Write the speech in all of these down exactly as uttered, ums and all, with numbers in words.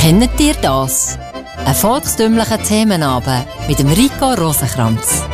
Kennt ihr das? Ein volkstümlicher Themenabend mit dem Rico Rosenkranz.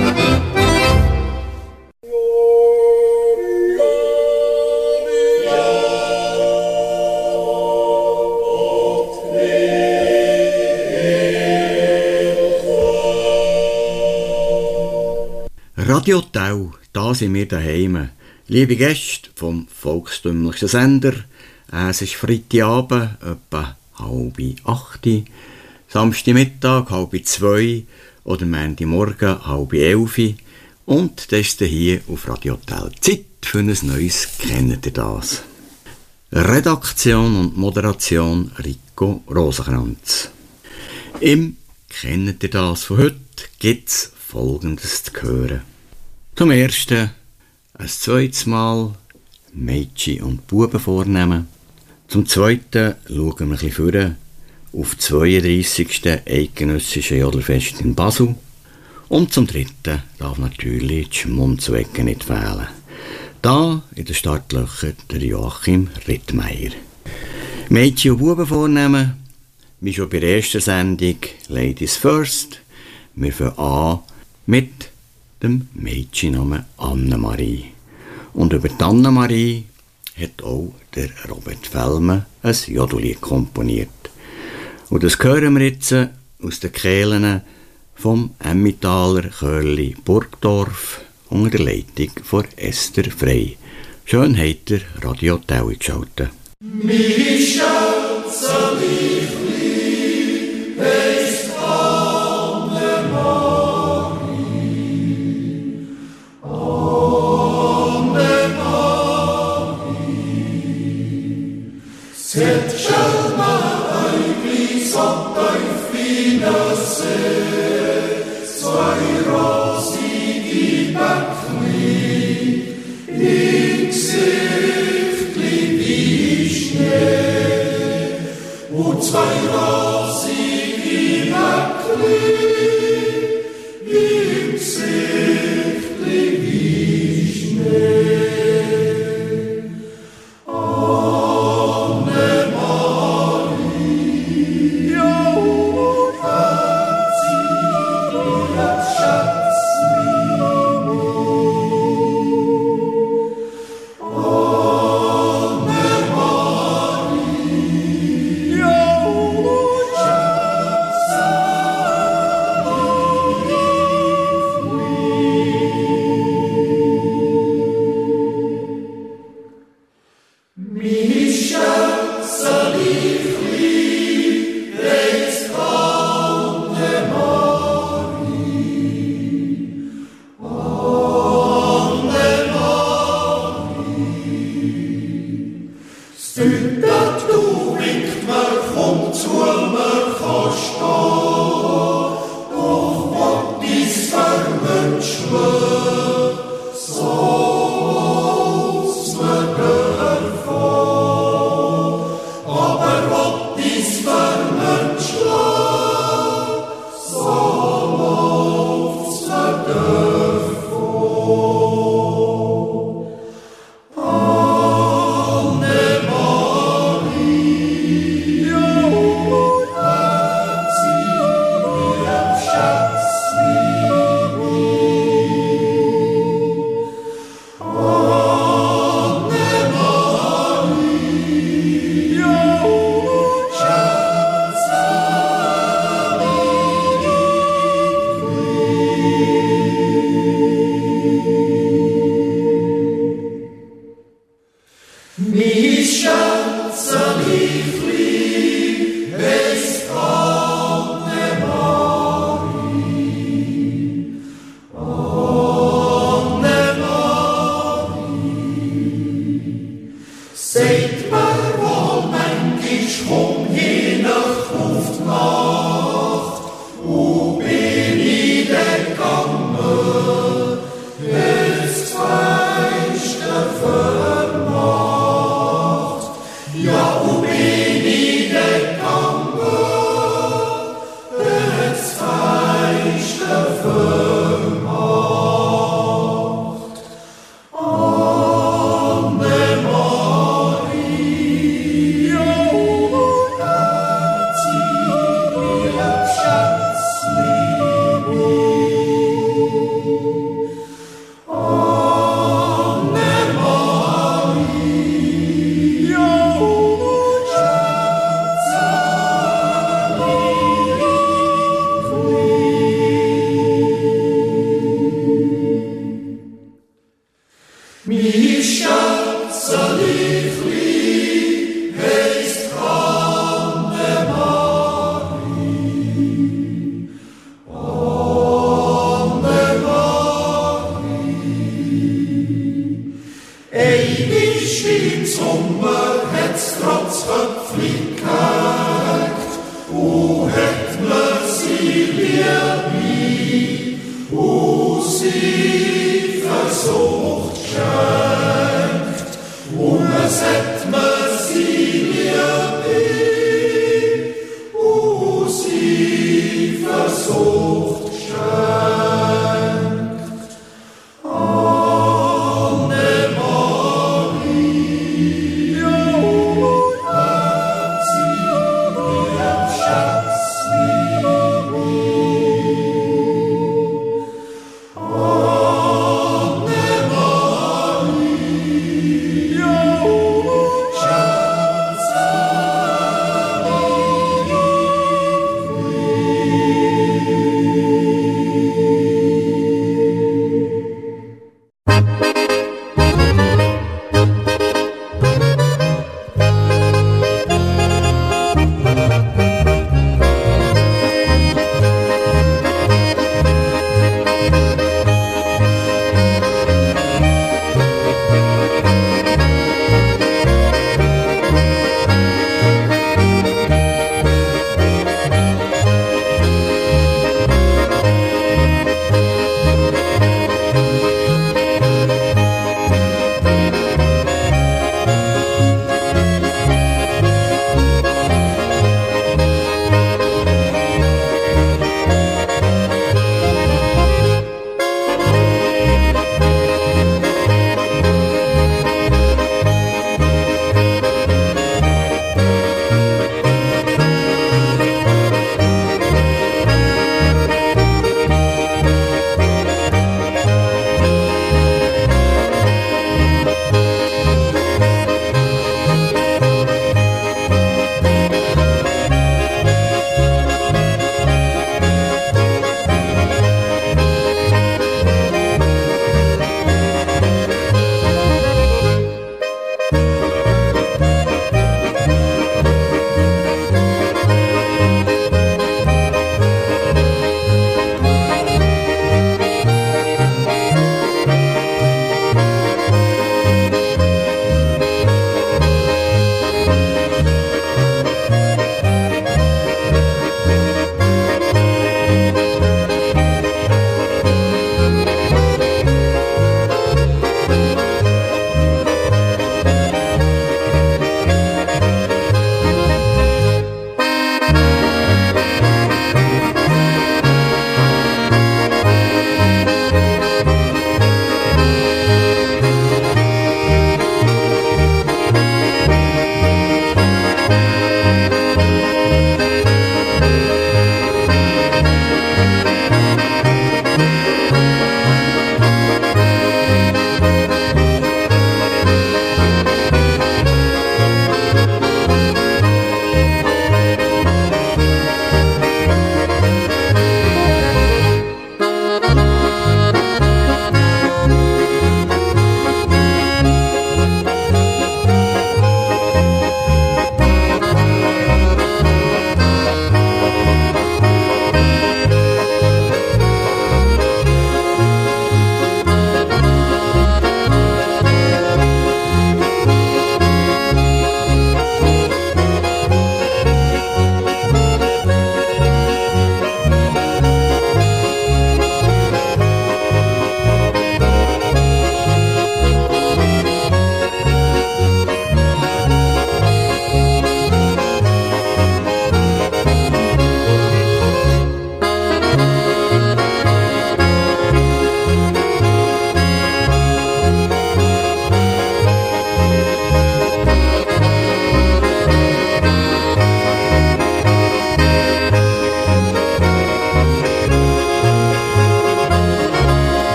Radio Tau, da sind wir daheim. Liebe Gäste vom volkstümlichsten Sender, es ist Freitagabend, etwa halb acht, Samstagmittag halb zwei oder Montagmorgen halb elf und das ist hier auf Radio Tau. Zeit für ein neues «Kennt ihr das?». Redaktion und Moderation Rico Rosenkranz. Im «Kennt ihr das?» von heute gibt es Folgendes zu hören. Zum Ersten ein zweites Mal Mädchen und Buben vornehmen. Zum Zweiten schauen wir ein bisschen vorne auf das zweiunddreissigste Eidgenössische Jodelfest in Basel. Und zum Dritten darf natürlich die Schmunzwecke nicht fehlen. Da in den Startlöchern der Joachim Rittmeier. Mädchen und Buben vornehmen, wie schon bei der ersten Sendung Ladies First. Wir fangen an mit dem Mädchennamen Annemarie. Und über die Annemarie hat auch der Robert Fellmann ein Jodellied komponiert. Und das hören wir jetzt aus den Kehlen vom Emmentaler Chörli Burgdorf unter der Leitung von Esther Frey. Schön habt ihr Radio Tau geschaltet. Mich Schätze lieblich heisst Annemarie. Annemarie. Set Schelma Eiblis und ein feiner See, zwei rosige Bäckli, ich Gesichtli wie Schnee, und zwei rosige Bäckli, im Gesichtli wie Schnee.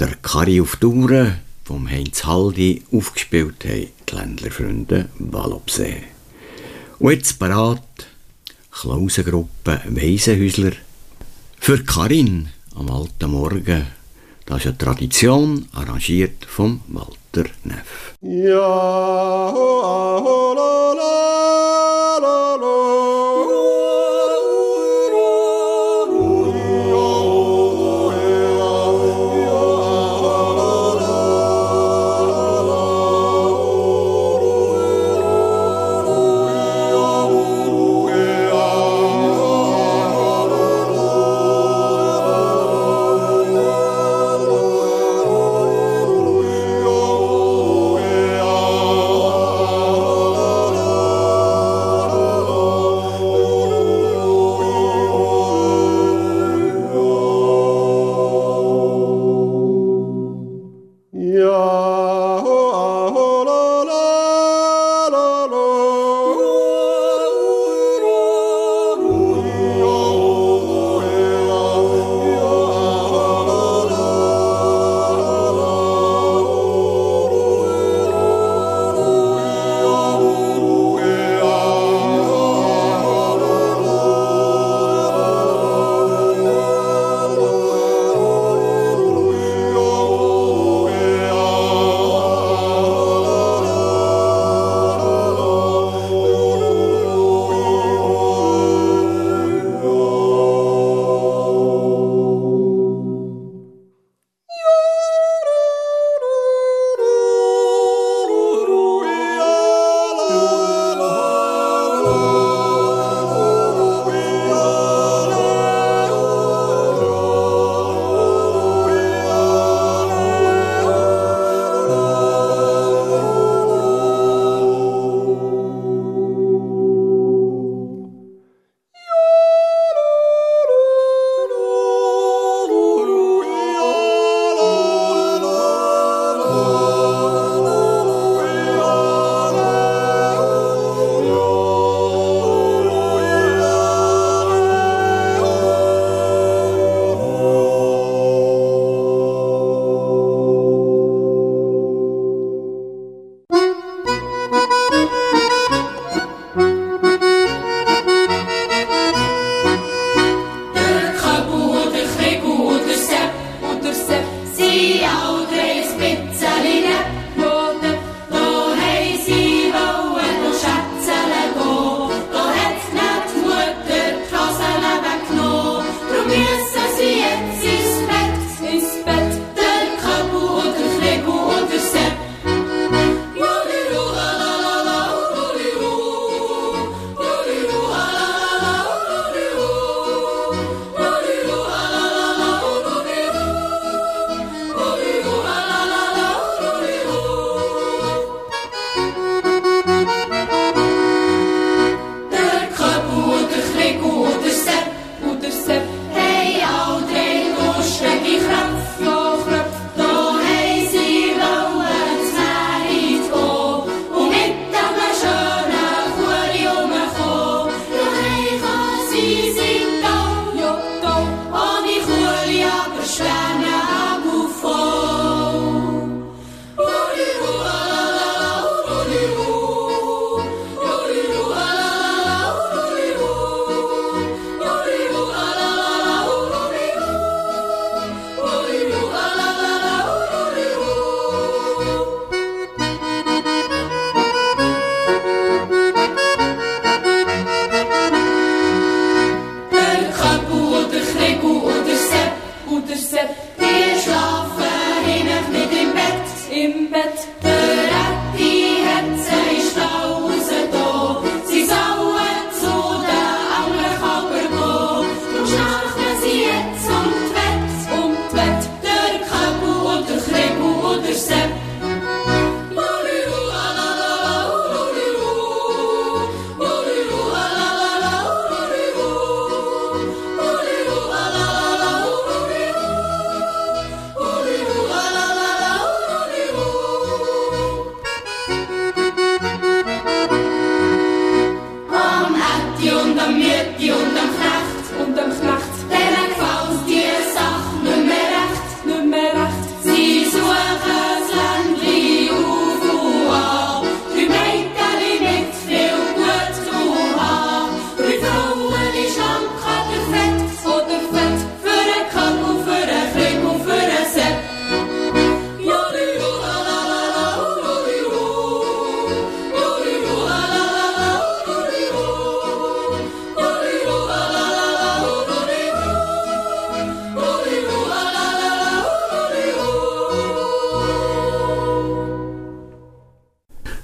Der Kari auf Touren vom Heinz Haldi aufgespielt haben die Ländlerfreunde Wallobsee. Und jetzt parat Klausengruppe Waisenhäusler. Für Karin am alten Morgen, das ist eine Tradition, arrangiert vom Walter Neff. Ja, ho, ho, la, la, la, la. Oh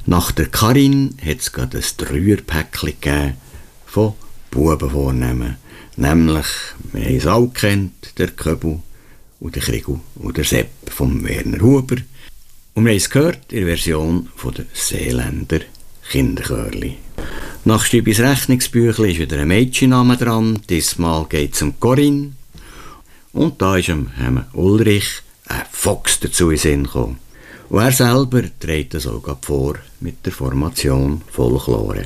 Nach der Karin hat es gerade ein Dreierpäckchen gegeben von Bubenvornehmen. Nämlich, wir haben es alle gekannt, der Köbel und der Kriegel und der Sepp vom Werner Huber. Und wir haben es gehört in der Version von der Seeländer Kinderchörli. Nach Stübis Rechnungsbüchlein ist wieder ein Mädchenname dran. Diesmal geht es um Corinne. Und da ist ihm Ulrich ein Fox dazu in den Sinn gekommen. Und er selber trägt das auch gerade vor mit der Formation Folklore.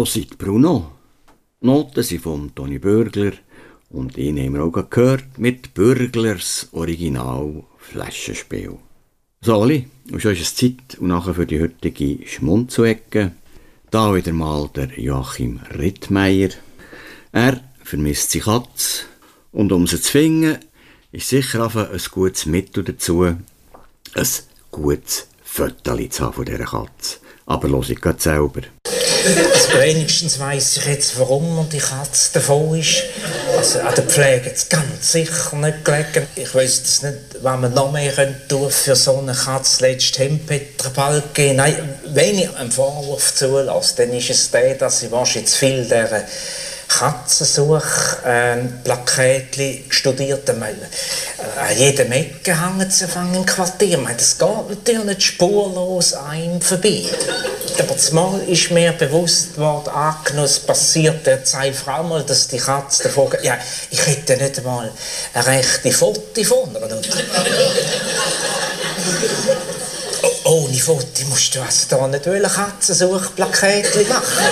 Prosit Bruno. Die Noten sind von Toni Bürgler und ihn haben wir auch gehört mit Bürglers Original Flaschenspiel. So, Oli, und schon ist es Zeit und nachher für die heutige Schmunzelecke. Da wieder mal der Joachim Rittmeier. Er vermisst seine Katze und um sie zu finden, ist sicher einfach ein gutes Mittel dazu, ein gutes Fötterchen zu haben von dieser Katze. Aber los ich gerade selber. Also wenigstens weiss ich jetzt, warum die Katze davon ist. Also an der Pflege jetzt ganz sicher nicht gelegen. Ich weiss das nicht, was man noch mehr tun könnte für so eine Katze. Letztes Hempeterball geben. Nein, wenn ich einen Vorwurf zulasse, dann ist es der, dass ich wahrscheinlich zu viel dieser Katzensuch-Plaketchen studiert haben. An jedem Ecke hängen sie im Quartier. Ich meine, das geht natürlich nicht spurlos an ihm vorbei. Aber zumal ist mir bewusst worden, angenommen, es passiert der zwei Frau mal, dass die Katze davon geht. Ja, ich hätte nicht einmal eine rechte Foto von ihr. Oh, ohne Foto musst du also da nicht ein Katzensuch-Plaketchen machen.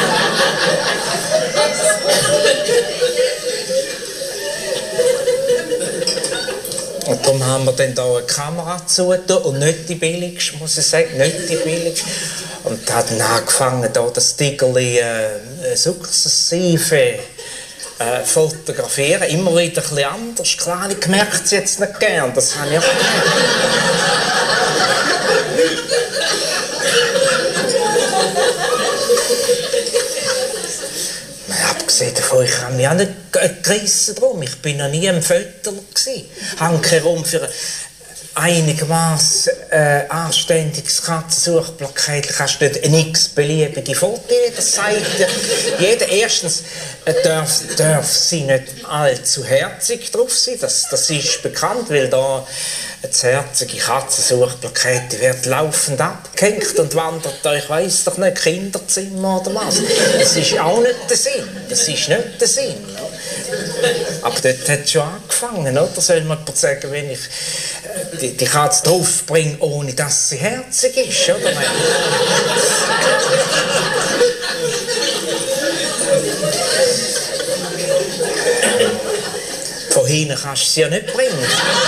Und darum haben wir dann hier eine Kamera zugetan und nicht die billigste, muss ich sagen, nicht die billigste. Und hat dann angefangen, da das Tigerli äh, sukzessive äh, fotografieren, immer wieder ein bisschen anders. Klar, ich merke es jetzt nicht gern, das habe ich auch gemerkt. Abgesehen davon, ich habe mich auch nicht gerissen drum. Ich bin noch nie ein Fötterl gsi. Hanke herum für einigermaßen äh, anständiges Katzensuchplakat. Du kannst nicht eine x-beliebige Foto, das sagt ja jeder. Erstens äh, darf, darf sie nicht allzu herzig drauf sein, das, das ist bekannt, weil da das herzige Katzensuchplakat, die wird laufend abgehängt und wandert da, ich weiss doch nicht, Kinderzimmer oder was. Das ist auch nicht der Sinn, das ist nicht der Sinn. Aber dort hat es schon angefangen, oder? Soll man sagen, wenn ich die, die Katze draufbringe, ohne dass sie herzig ist, oder? Von hinten kannst du sie ja nicht bringen.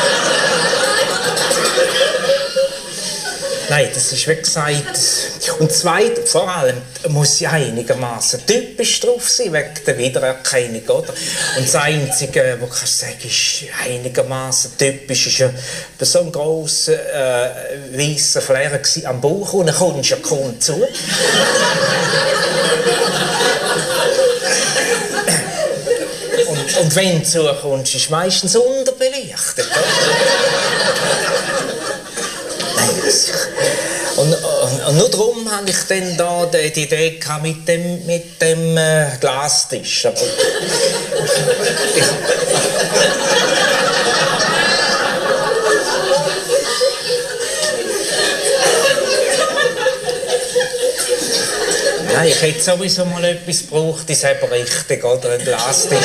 Nein, das ist wie gesagt. Und zweitens, vor allem, muss sie einigermaßen typisch drauf sein, wegen der Wiedererkennung, oder? Und das Einzige, was kannst du sagen, ist einigermaßen typisch, ist ja so ein grosser, äh, weisser Flair am Bauch und dann kommst du ja kaum zu. und, und wenn du zukommst, ist es meistens unterbelichtet, oder? Und, und, und nur darum habe ich dann da die, die Idee mit dem, mit dem äh, Glastisch. Aber ich, Nein, ich hätte sowieso mal etwas gebraucht, das ist eben richtig, oder? Ein Glastisch.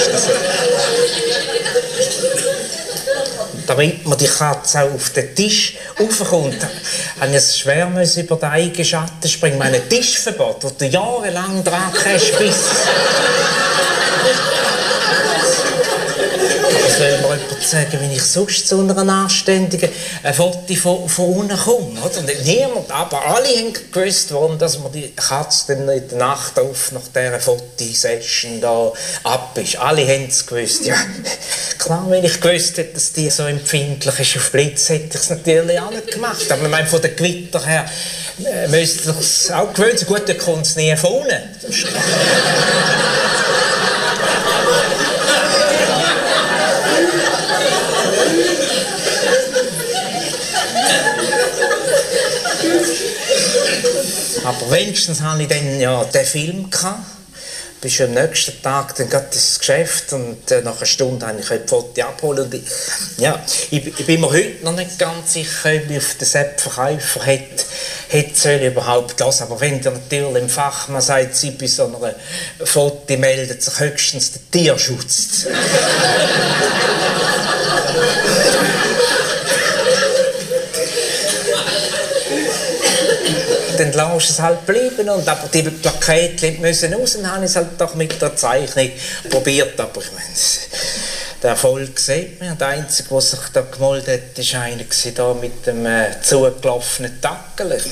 Damit man die Katze auch auf den Tisch raufkommt, habe ich es schwer müssen über den eigenen Schatten springen. Mein Tischverbot, wo du jahrelang dran hast, bis... Soll mir jemand sagen, wenn ich sonst zu einer anständigen ein Foto von, von unten komme, oder? Und niemand, aber alle haben gewusst, warum dass man die Katze dann in der Nacht auf nach dieser Fotosession da ab ist. Alle haben es gewusst. Ja, klar, wenn ich gewusst hätte, dass die so empfindlich ist auf Blitz, hätte ich es natürlich auch nicht gemacht. Aber ich meine, von den Gewitter her äh, müsste ich es auch gewöhnt sein. Gut, dann kommt es nie von unten. Aber wenigstens hatte ich dann ja den Film gehabt. Bis am nächsten Tag dann gerade ins Geschäft und äh, nach einer Stunde habe ich die Fotos abholen. Und ich, ja, ich, ich bin mir heute noch nicht ganz sicher, ob ich auf den Sepp-Verkäufer hätte, hätte überhaupt lassen. Aber wenn der natürlich im Fachmann sagt, sie bei so einer Foto meldet sich höchstens der Tierschutz. dann lässt es halt bleiben. Und, aber die Plakate müssen raus, dann habe ich es halt doch mit der Zeichnung probiert. Aber ich meine, der Erfolg sieht man. Der Einzige, der sich da gemeldet hat, war einer da mit dem äh, zugelaufenen Dackel.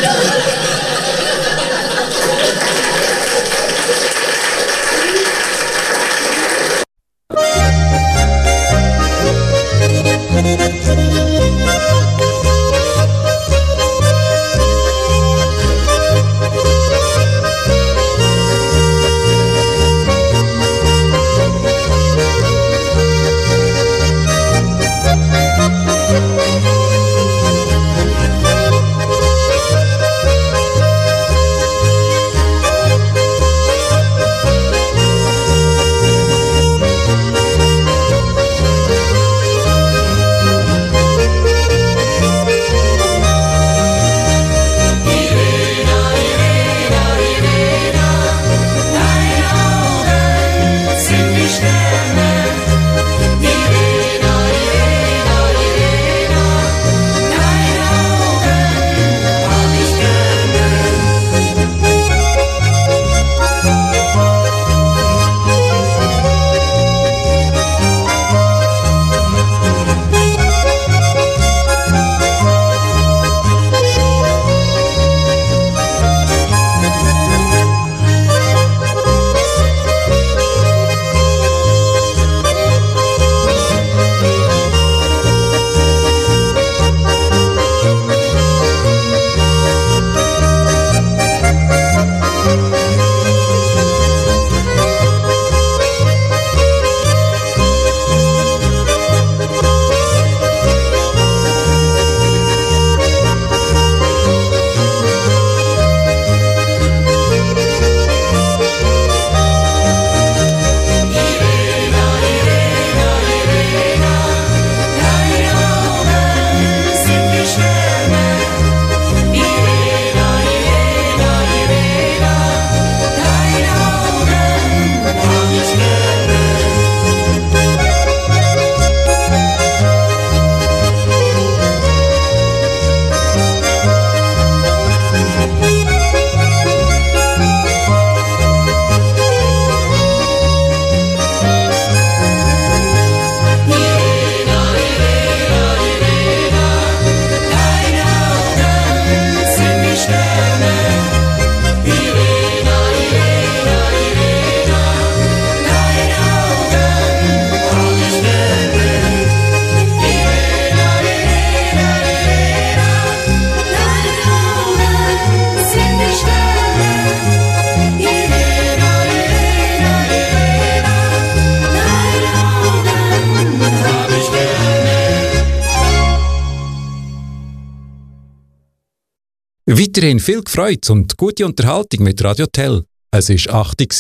Weiterhin viel Freude und gute Unterhaltung mit Radio Tell. Es war achtzig.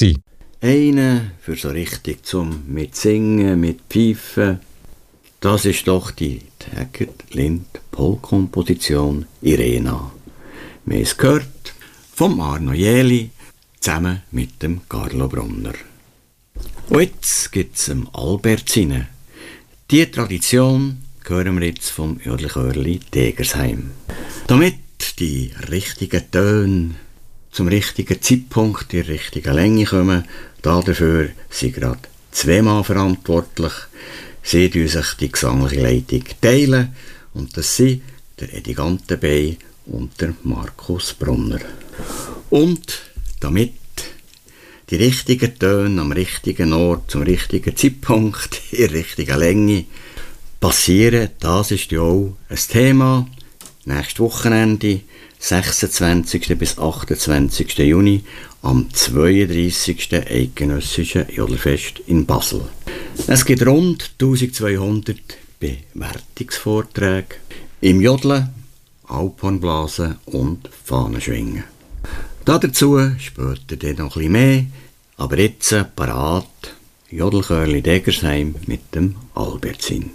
Eine für so richtig zum Mitsingen, mit Pfeifen. Das ist doch die Taggart-Lind-Poll-Komposition Irena. Wir haben es gehört vom Arno Jähli zusammen mit dem Carlo Brunner. Und jetzt gibt es dem Albert Sine. Diese Tradition hören wir jetzt vom Jodlerchörli Degersheim. Damit die richtigen Töne zum richtigen Zeitpunkt in der richtigen Länge kommen, dafür sind gerade zwei Mann verantwortlich. Sie teilen sich die gesangliche Leitung teilen und das sind der Edi Gantenbey und der Markus Brunner. Und damit die richtigen Töne am richtigen Ort zum richtigen Zeitpunkt in der richtigen Länge passieren, das ist ja auch ein Thema. Nächstes Wochenende, sechsundzwanzigsten bis achtundzwanzigsten Juni, am zweiunddreissigsten Eidgenössischen Jodelfest in Basel. Es gibt rund eintausendzweihundert Bewertungsvorträge im Jodeln, Alphornblasen und Fahnenschwingen. Dazu später dann noch ein bisschen mehr, aber jetzt parat Jodelchörli Degersheim mit dem Albertsin.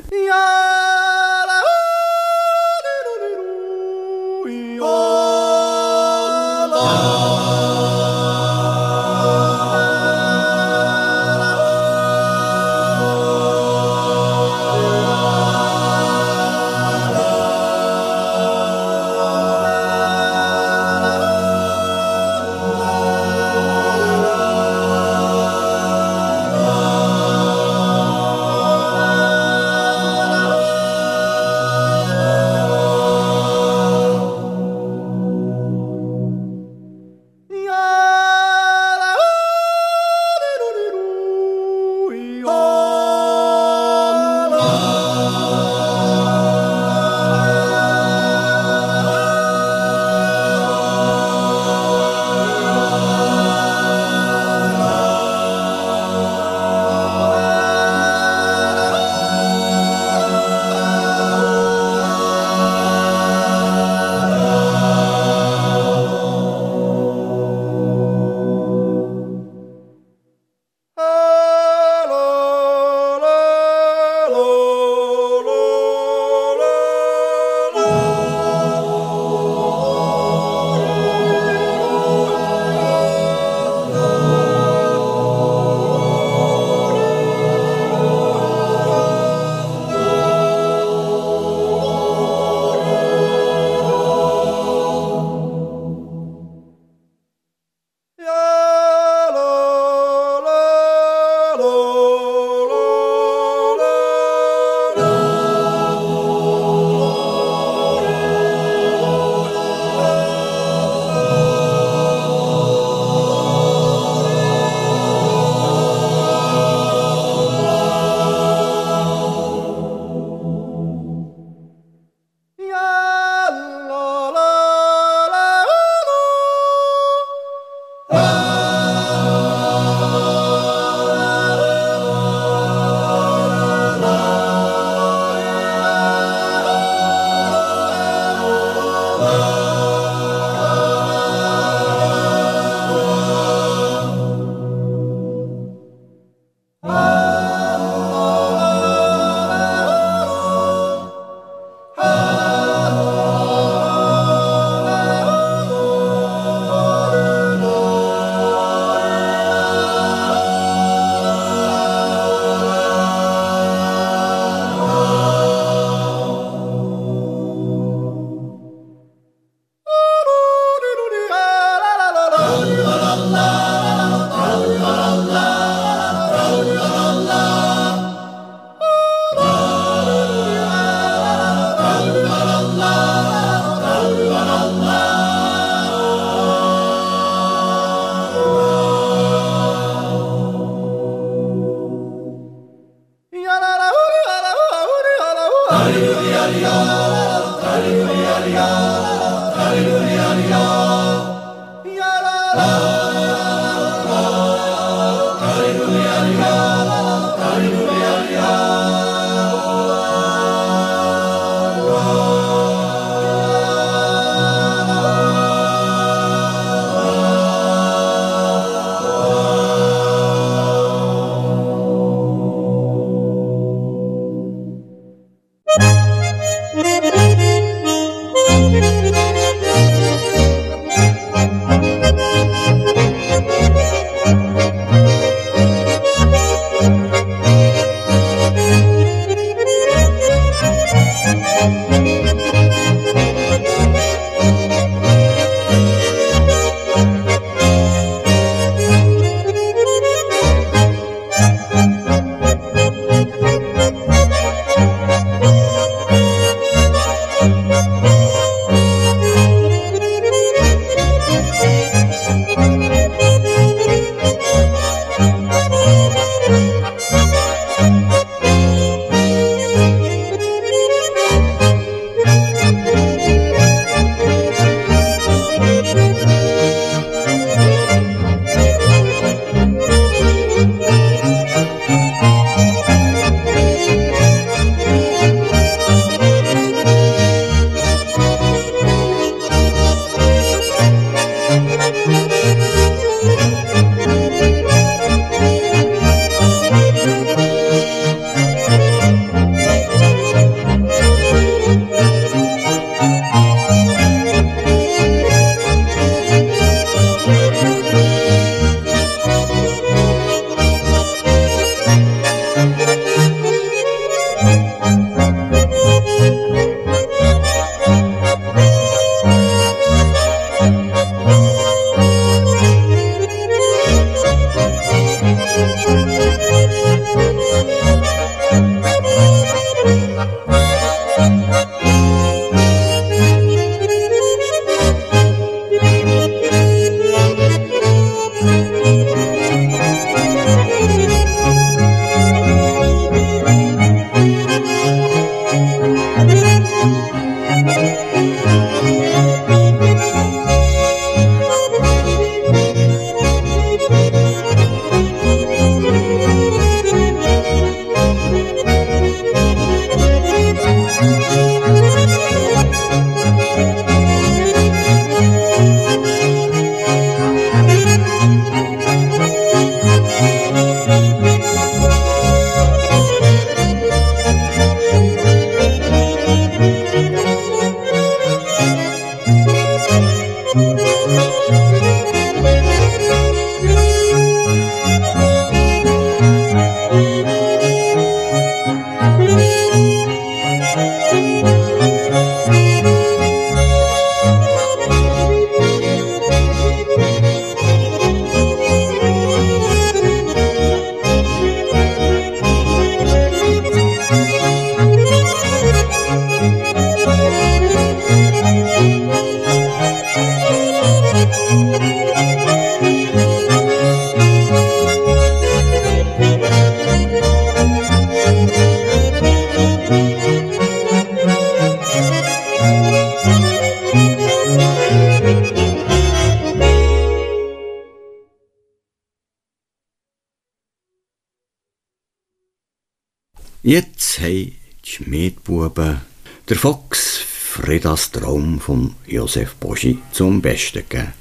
Jetzt haben die Schmiedbuben der Fox Fridas Traum von Josef Boschi zum Besten gegeben.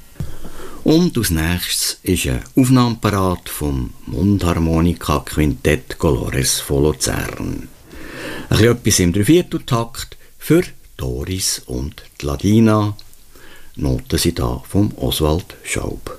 Und als nächstes ist ein Aufnahmeparat vom Mundharmonika-Quintett Colores von Luzern. Ein bisschen etwas im Dreivierteltakt für Doris und die Ladina. Noten sind da vom Oswald Schaub.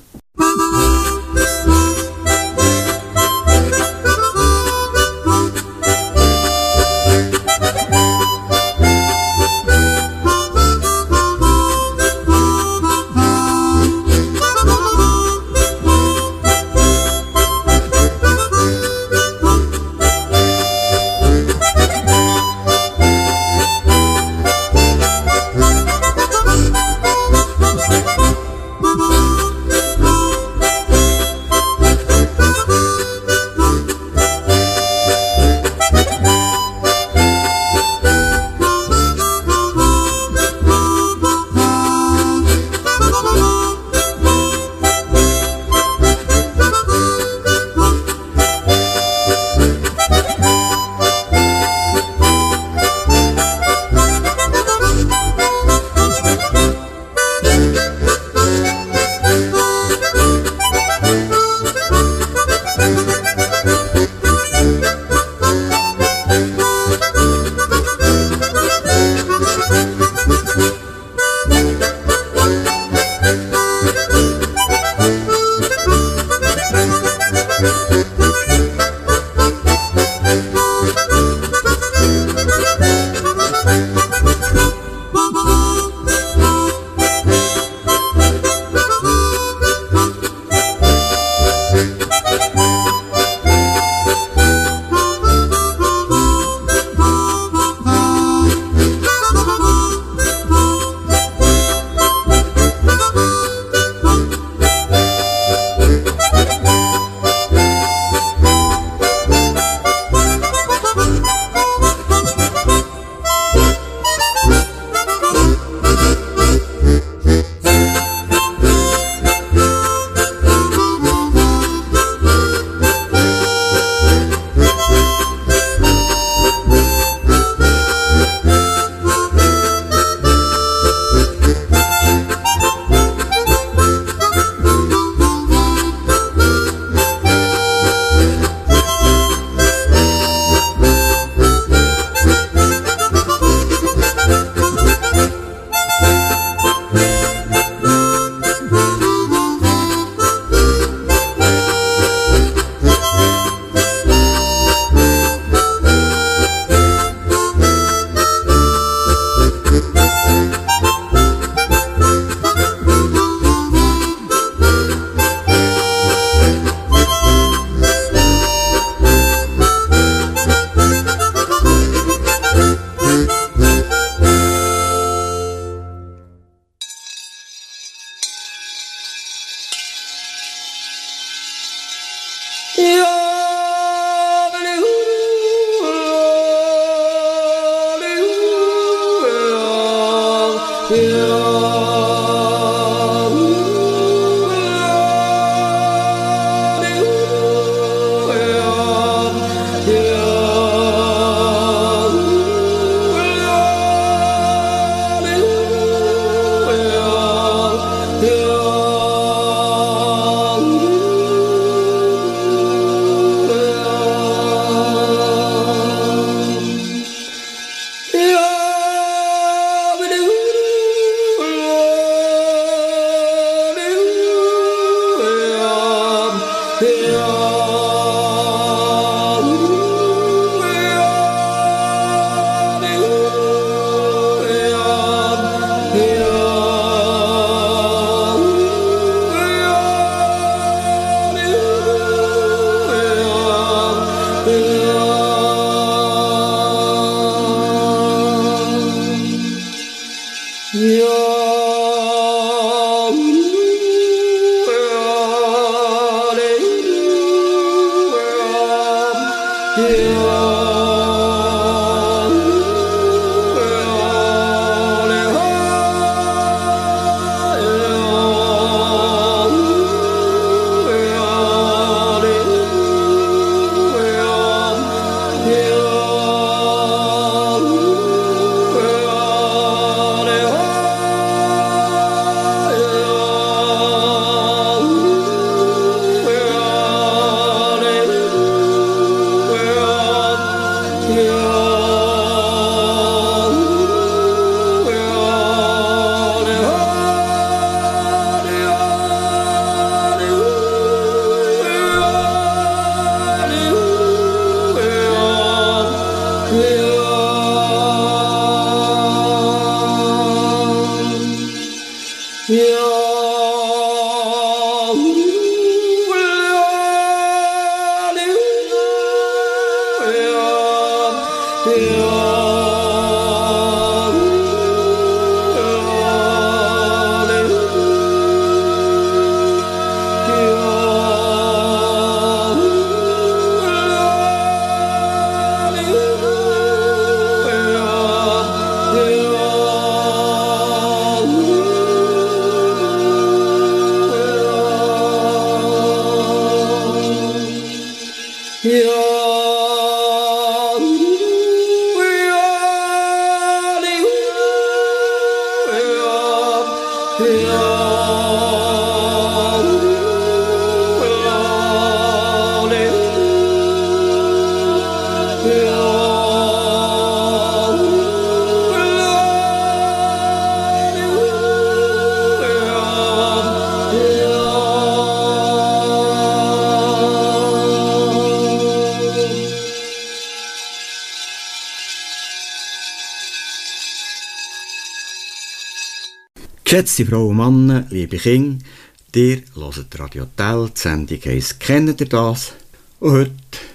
Geschätzte Frauen und Männer, liebe Kinder, ihr hört Radio Tell, die Sendung heisst «Kennt ihr das?» Und heute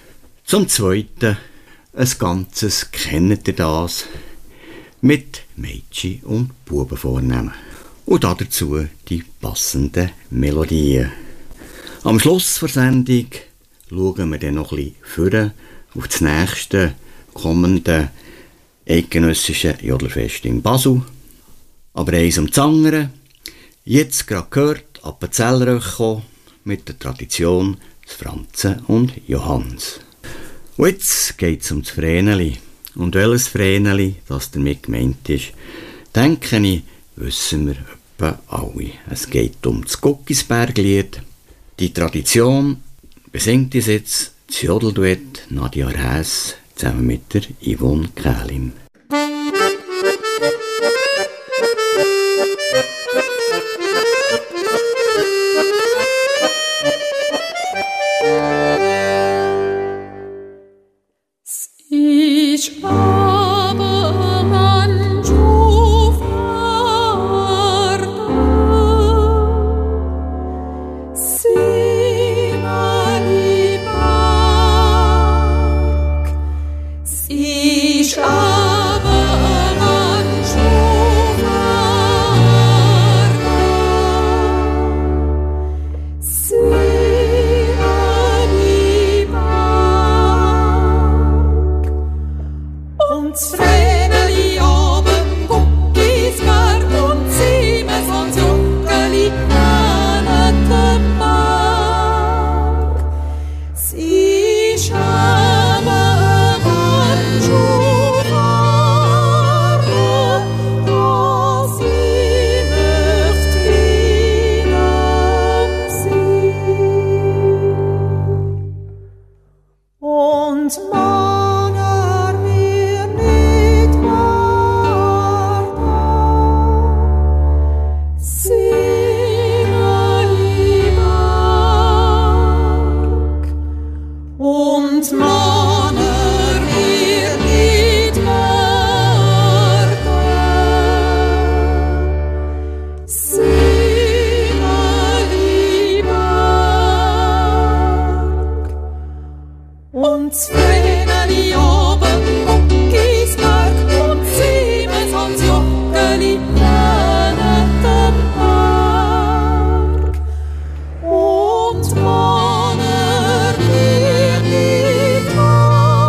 zum Zweiten ein ganzes «Kennt ihr das?» mit Mädchen und Buben vornehmen. Und dazu die passenden Melodien. Am Schluss der Sendung schauen wir dann noch ein bisschen vorne auf das nächste kommende eidgenössische Jodlerfest in Basel. Aber eins um das andere. Jetzt gerade gehört Appenzelleröch mit der Tradition des Franzen und Johanns. Und jetzt geht es um das Vreneli. Und welches Vreneli, das damit gemeint ist, denke ich, wissen wir etwa alle. Es geht um das Guckisberglied. Die Tradition besingt uns jetzt das Jodelduett Nadia Räs zusammen mit der Yvonne Kählin. Und Manner mir nicht wahr.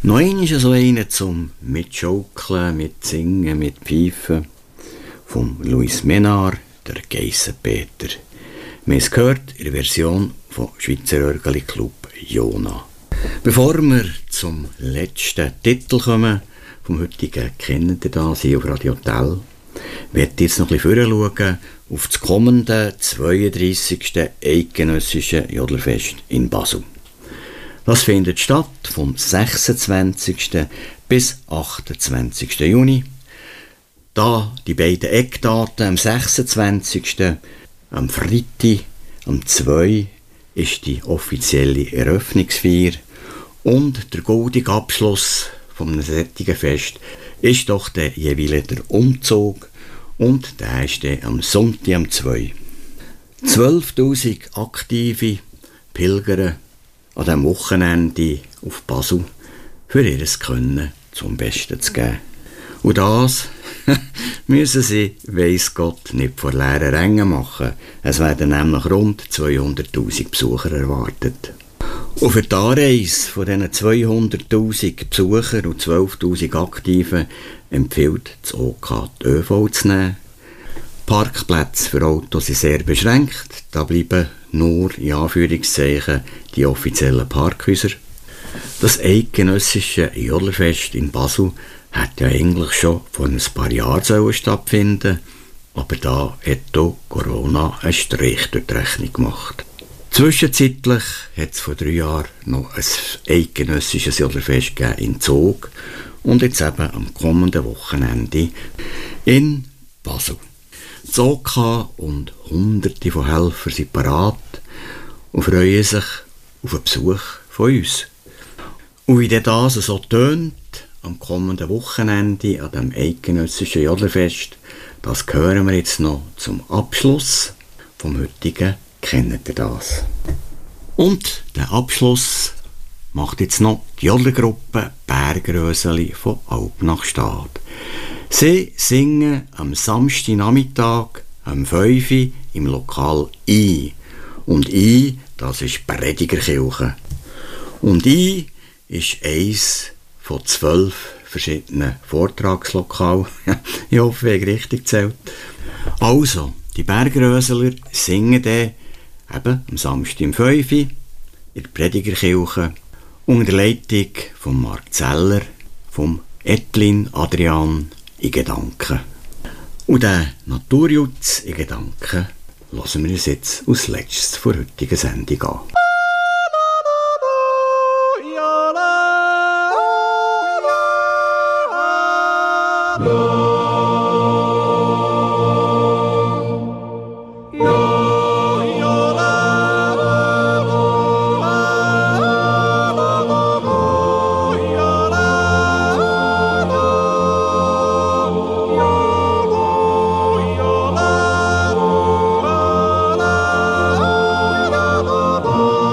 Noch einmal so einer zum Mitschaukeln, Mitsingen, Mitpfeifen von Louis Menard, der Geissenpeter. Wir haben es gehört in der Version von Schweizer Örgeli Club Jona. Bevor wir zum letzten Titel kommen, vom heutigen Kennt ihr das hier auf Radio Tell, werde ich jetzt noch ein bisschen vorschauen auf das kommende zweiunddreissigste Eidgenössische Jodlerfest in Basel. Das findet statt vom sechsundzwanzigsten bis achtundzwanzigsten Juni. Da die beiden Eckdaten am sechsundzwanzigsten am Freitag, am zweiten ist die offizielle Eröffnungsfeier und der goldige Abschluss vom solchen Fest ist doch der jeweils der Umzug und der ist dann am Sonntag am zweiten zwölftausend aktive Pilger an diesem Wochenende auf Basel für ihr Können zum Besten zu geben. Und das müssen sie, weiss Gott, nicht vor leeren Rängen machen. Es werden nämlich rund zweihunderttausend Besucher erwartet. Und für die Anreise von diesen zweihunderttausend Besuchern und zwölftausend Aktiven empfiehlt das O K die ÖV zu nehmen. Parkplätze für Autos sind sehr beschränkt. Da bleiben nur, in Anführungszeichen, die offiziellen Parkhäuser. Das eidgenössische Jodlerfest in Basel hätte ja eigentlich schon vor ein paar Jahren stattfinden, aber da hat auch Corona einen Strich durch die Rechnung gemacht. Zwischenzeitlich hat es vor drei Jahren noch ein eidgenössisches Jodlerfest gegeben in Zug und jetzt eben am kommenden Wochenende in Basel. Das O K und Hunderte von Helfern sind parat und freuen sich auf einen Besuch von uns. Und wie das so tönt, am kommenden Wochenende an dem eidgenössischen Jodlerfest, das hören wir jetzt noch zum Abschluss vom heutigen Kennt ihr das? Und den Abschluss macht jetzt noch die Jodlergruppe Bergröseli von Alp nach Stad. Sie singen am Samstagnachmittag am fünf Uhr im Lokal I. Und I, das ist Predigerkirche. Und I ist eins von zwölf verschiedenen Vortragslokalen. Ich hoffe, ich habe richtig gezählt. Also, die Bergröseler singen dann eben am Samstag um fünf Uhr in der Predigerkirche unter der Leitung von Mark Zeller, vom Etlin Adrian in Gedanken. Und den Naturjutz in Gedanken lassen wir uns jetzt als letztes vor heutiger Sendung an. Oh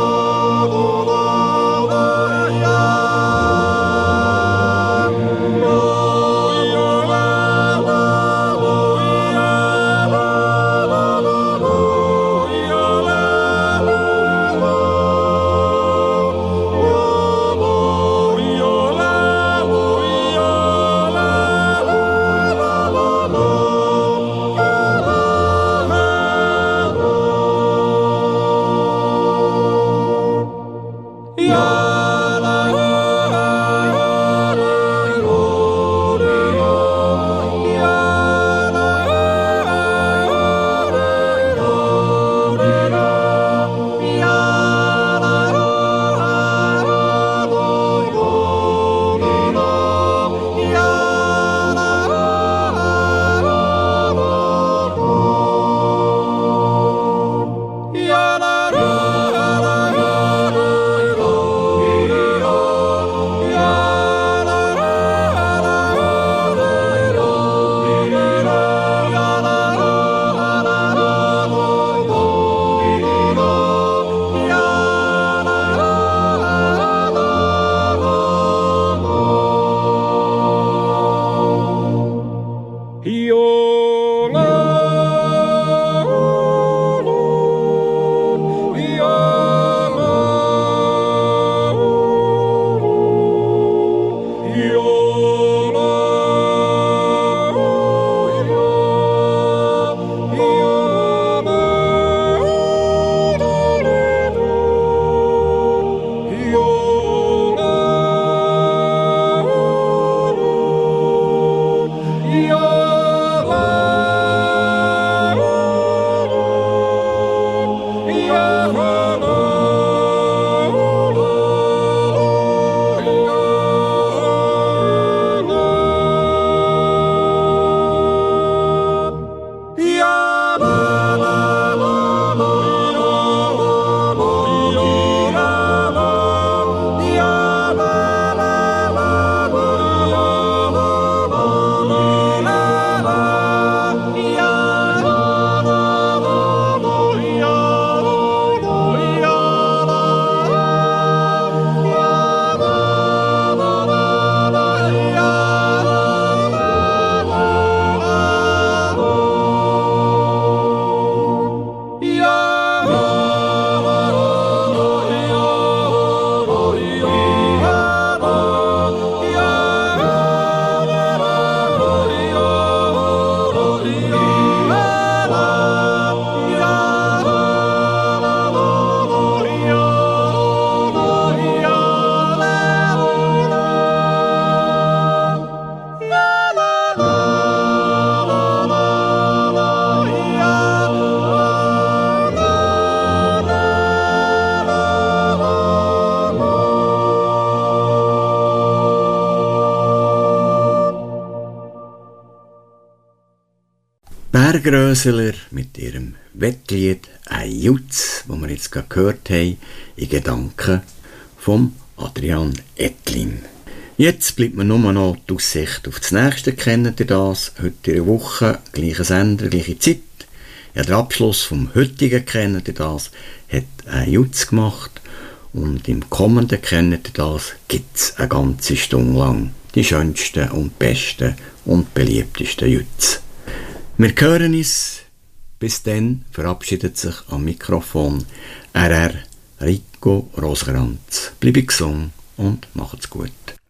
Gröseler mit ihrem Wettlied «Ein Jutz», das wir jetzt gerade gehört haben, in Gedanken von Adrian Ettlin. Jetzt bleibt mir nur noch die Aussicht auf das nächste. Kennt ihr das? Heute in der Woche, gleicher Sender, gleiche Zeit. Ja, der Abschluss vom heutigen «Kennt ihr das?» hat «Ein Jutz» gemacht. Und im kommenden «Kennt ihr das?» gibt es eine ganze Stunde lang die schönsten und besten und beliebtesten Jutz. Wir hören uns. Bis dann verabschiedet sich am Mikrofon R R Rico Rosekrantz. Bleibe gesund und macht's gut.